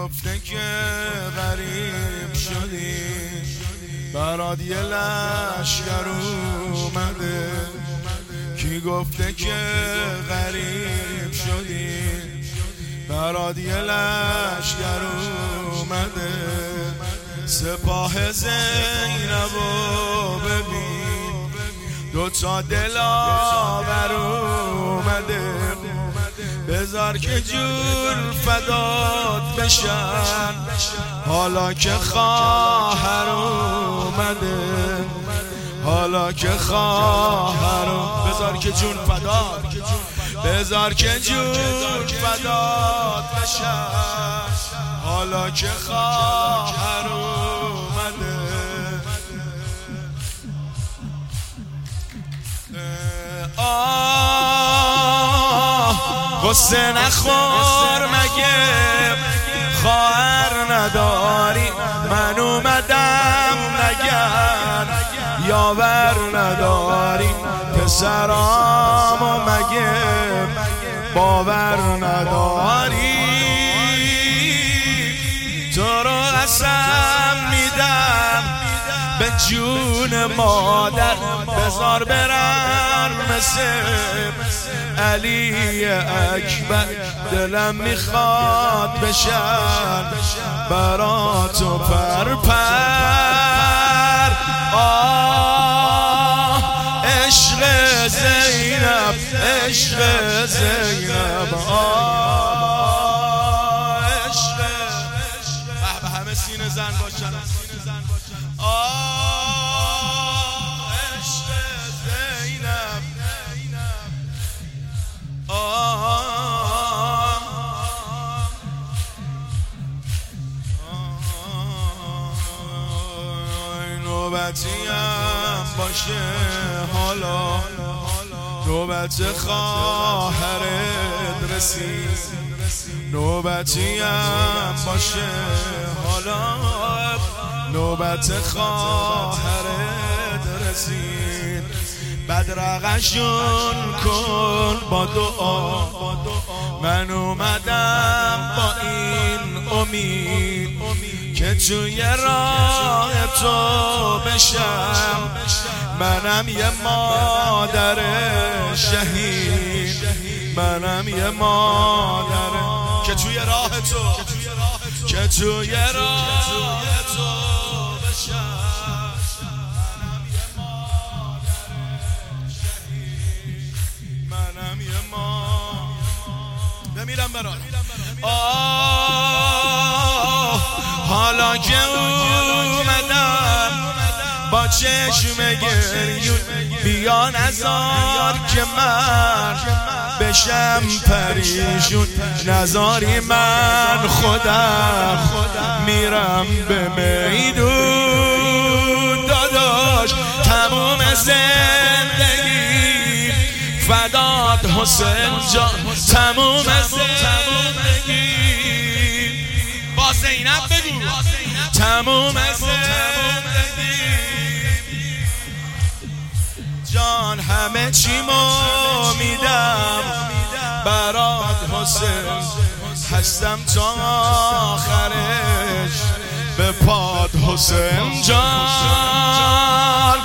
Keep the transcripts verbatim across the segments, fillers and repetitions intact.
گفته که غریب شدی، برات یه لشکر اومده. کی گفته که غریب شدی، برات یه لشکر اومده. سپاه زینبو ببین، دوتا دلاور اومده. بذار که جون فدات بشن، حالا که خواهر اومده. حالا که خواهر اومده، بذار که جون فدات، بذار که جون فدات بشن، حالا که خواهر اومده. غصه نخور مگه خواهر نداری، من اومدم نگر یاور نداری. پسرامو مگه باور نداری، تو رو قسم میدم به جون مادر. بذار برم مثل علی اکبر، دلم میخواد بشن برا تو پر پر. آه عشق زینب، عشق زینب، آه عشق. به همه سینه زن باشن. آه عشق زینب، آه نوبتیم باشه حالا، نوبت خواهرت رسید. نوبتیم باشه حالا، نوبت خواهرت رسید. بدرقشون کن با دعا، من اومدم با این امید که توی راه تو بشم. منم یه مادر شهید، منم یه مادر که توی راه تو، که توی راه تو بشم. منم یه مادر بمیرم برات. آه حالا که اومدم با چشم گریون، بیا نزار که من بشم پریشون. نزاری من خودم میرم به میدون. داداش تموم زندگی فدات حسین جان، تموم زندگی. با زینب بگو تموم زندگی جان، همه چیمو میدم برات حسین. هستم تا آخرش به پاد حسین جان.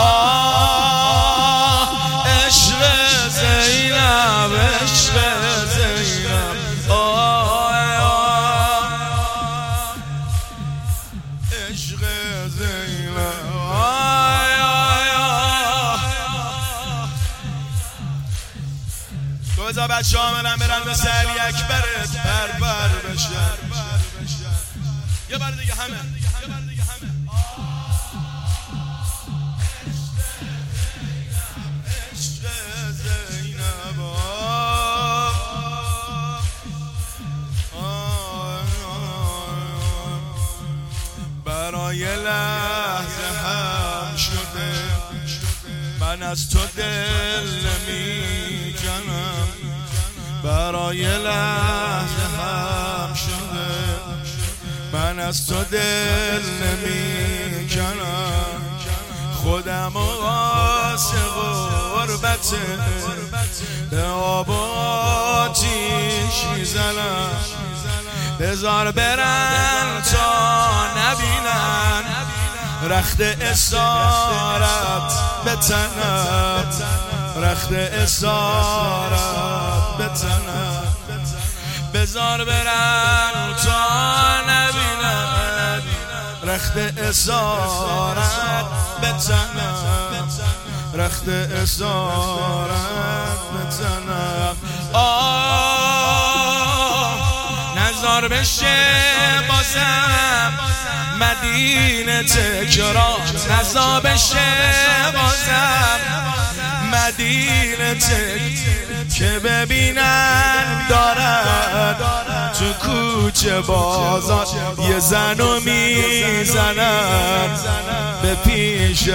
آه عشق زینب، عشق زینب، آه عشق زینب. بذار بچه ها منم برن مثل علی اکبرت پر پر بشن. یه بار دیگه همه. عشق زینب، برای لحظه هم شده من از تو دل نمی جنم. برای لحظه هم شده من از تو دل نمی کنم. خودم و واسه غربت به آب و آتیش میزنم. بذار برن تا نبینن رخت اسارت به تنم، رخت اسارت به تنم. بذار برن تا نبینن رخت اسارت به تنم، رخت اسارت به تنم. آه نزار بشه بازم مدینه تکرار، نزار بشه بازم مدینه تکرار، که ببینن دارد تو کوچه بازار یه زنو میزنن به پیش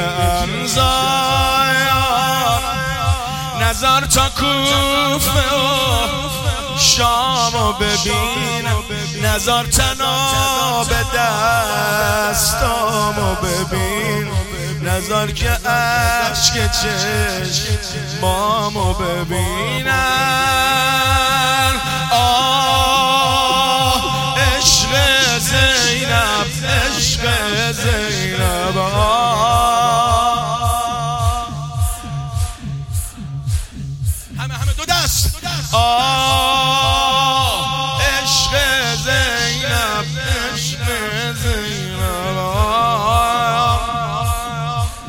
انزار. نظر تا کوفه و شامو ببینم، نظر تناب دستامو ببین، نظر که عشق چشمامو ببینن. آه عشق زینب، عشق زینب،